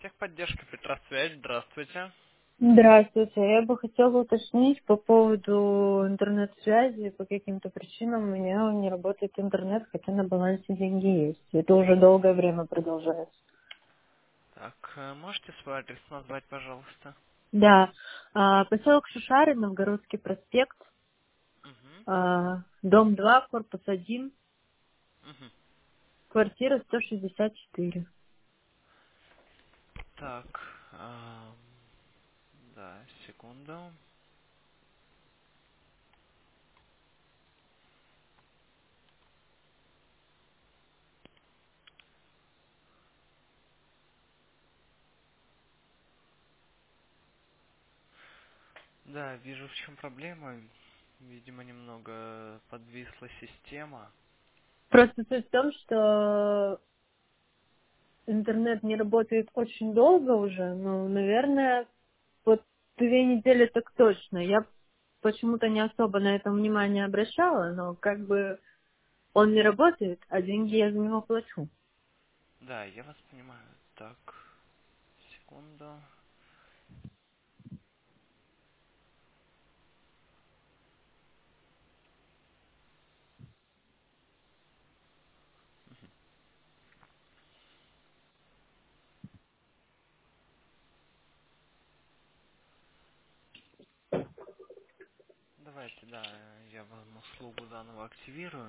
Техподдержка Петросвязь, здравствуйте. Здравствуйте. Я бы хотела уточнить по поводу интернет-связи. По каким-то причинам у меня не работает интернет, хотя на балансе деньги есть. Это уже долгое время продолжается. Так, можете свой адрес назвать, пожалуйста? Да. Поселок Шушары, Новгородский проспект, Угу, дом 2, корпус 1, угу. квартира 164. Так, да, секунду. Да, вижу, в чем проблема. Видимо, немного подвисла система. Просто суть в том, что интернет не работает очень долго уже, ну, наверное, вот 2 недели так точно. Я почему-то не особо на это внимание обращала, но как бы он не работает, а деньги я за него плачу. Да, я вас понимаю. Так, секунду. Давайте, да, я вам услугу заново активирую.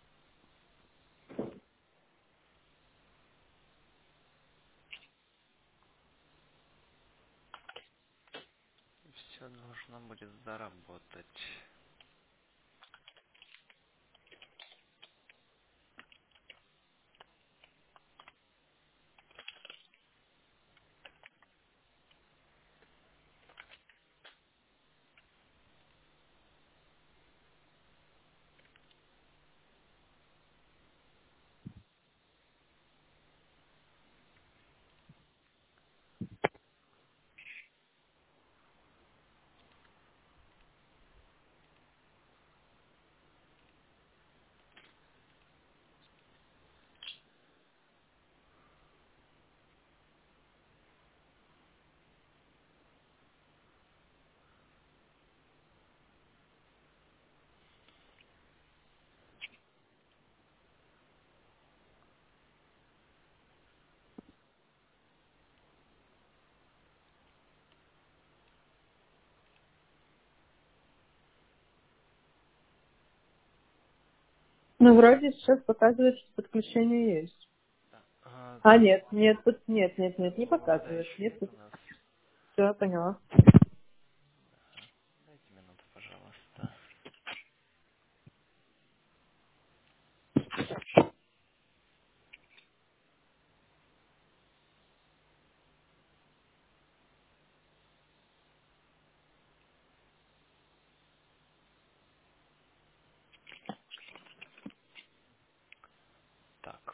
Все должно будет заработать. Ну, вроде сейчас показывает, что подключение есть. Да. А, Так, нет, нет, нет, не вывода показывает. еще Нет, нет у нас. все, я поняла. Дайте минуту, пожалуйста. Так,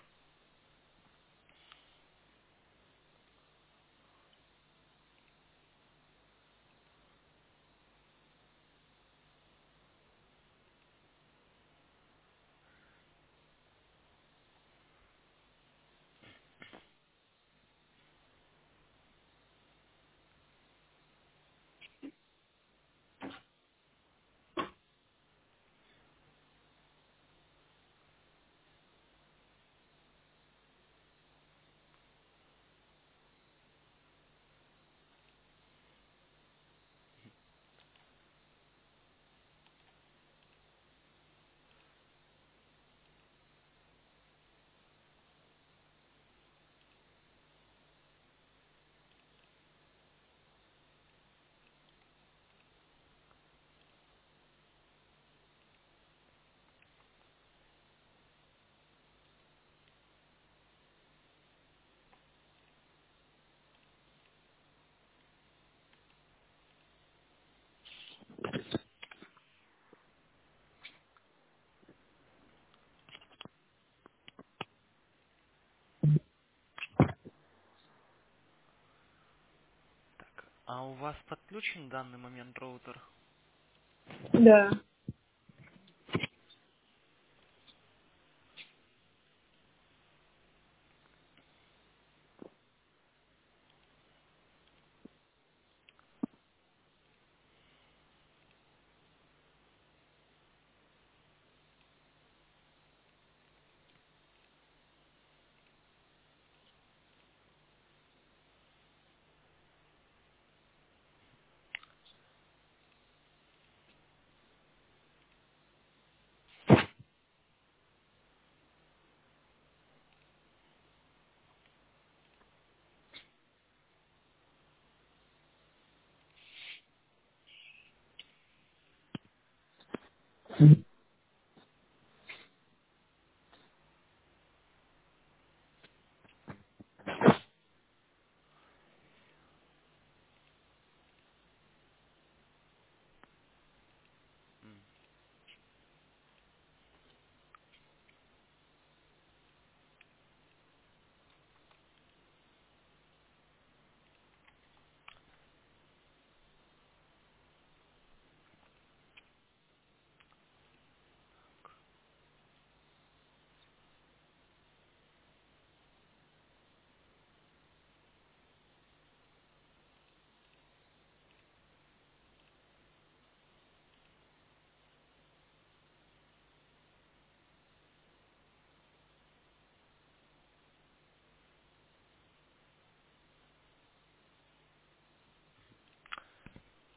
так. А у вас подключен в данный момент роутер? Да.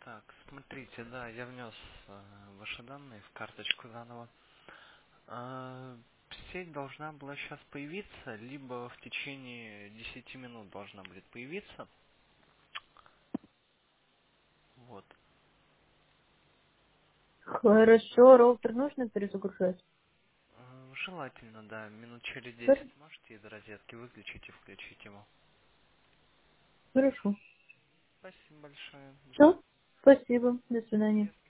Так, смотрите, да, я внес ваши данные в карточку заново. А, Сеть должна была сейчас появиться, либо в течение 10 минут должна будет появиться. Вот. Хорошо, роутер нужно перезагружать? Желательно, да, минут через Хор- 10 можете из розетки выключить и включить его. Хорошо. Спасибо большое. До Все, спасибо, до свидания. свидания.